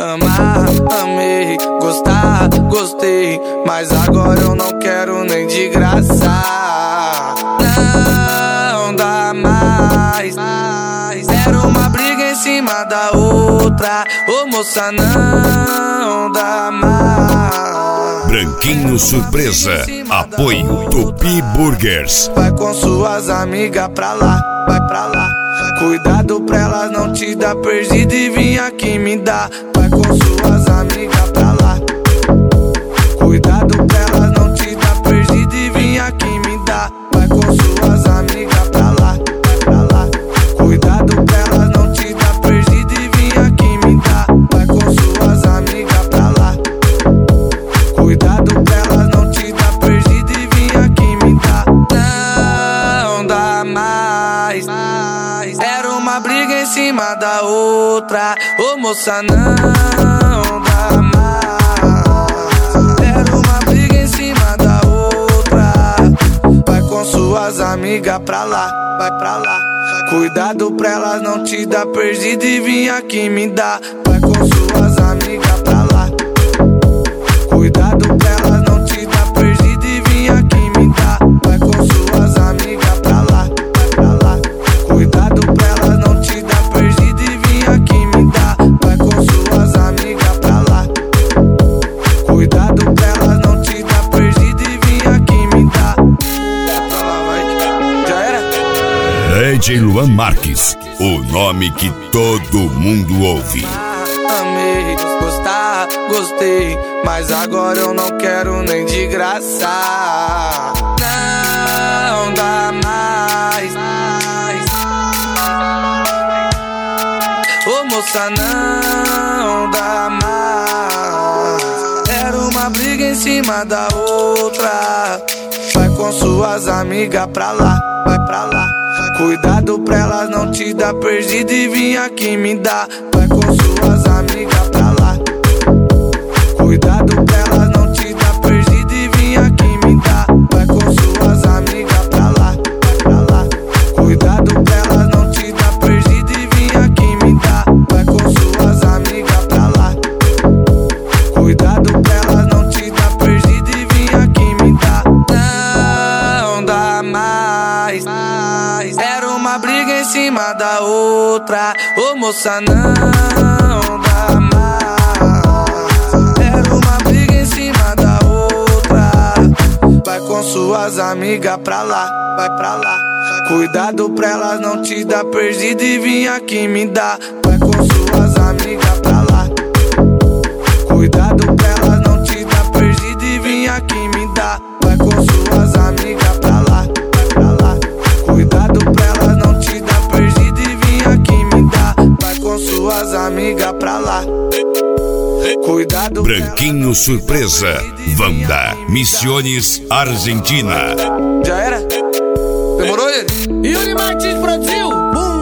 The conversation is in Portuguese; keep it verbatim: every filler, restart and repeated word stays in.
Amar, amei, gostar, gostei, mas agora eu não quero nem de graça. Não dá mais. Era uma briga em cima da outra. Ô moça, não dá mais. Branquinho Surpresa, apoio Tupi Burgers. Vai com suas amigas pra lá, vai pra lá. Cuidado pra elas não te dar perdido e vir aqui me dar. Vai com suas amigas pra lá. Cuidado pra elas não te dar perdido e vir aqui me dar. Vai com suas amigas pra lá, vai pra lá. Cuidado pra elas não te dar perdido e vir aqui me dar. Vai com suas amigas pra lá. Cuidado pra elas não te dar perdido e vir aqui me dar. Não dá mais. Era uma briga em cima da outra. Ô moça, não dá mais. Era uma briga em cima da outra. Vai com suas amigas pra lá, vai pra lá. Cuidado pra elas não te dar perdido e vir aqui me dar. Vai com suas amigas pra lá. Cuidado pra elas não te dar perdido e vir aqui me dar. Vai com suas amigas pra lá, vai pra lá. Cuidado pra elas não te dar perdido e vir aqui me dar. Vai com suas amigas pra lá. Cuidado pra elas não te dar perdido e vir aqui me dar. Pra lá, vai. Já era? D J Luan Marques, o nome que todo mundo ouve. Amei, gostar, gostei, mas agora eu não quero nem de graça. Não dá mais. Ô moça, não dá mais. Era uma briga em cima da outra. Vai com suas amigas pra lá, vai pra lá. Cuidado pra elas não te dar perdido e vir aqui me dar. Vai com suas amigas pra lá. Cuidado pra elas não te dar perdido e vir aqui me dar. Vai com suas amigas pra lá, vai pra lá. Cuidado pra elas não te dar perdido e vir aqui me dar. Vai com suas amigas pra lá. Cuidado pra elas não te dar perdido e vir aqui me dar. Não dá mais. Era uma briga em cima da outra. Ô moça, não dá mais. Era uma briga em cima da outra. Vai com suas amigas pra lá, vai pra lá. Cuidado pra elas não te dar perdido e vir aqui me dar. Vai com suas amigas pra lá. Cuidado pra elas não te dar perdido e vir aqui me dar. Vai com suas amigas pra lá, vai pra lá. Cuidado pra elas não te dar perdido e vir aqui me dar. Vai com suas amigas pra lá. Cuidado. Branquinho Surpresa, Wanda, Misiones, Argentina. Já era? Demorou ele? Yuri Martins produziu. Bum.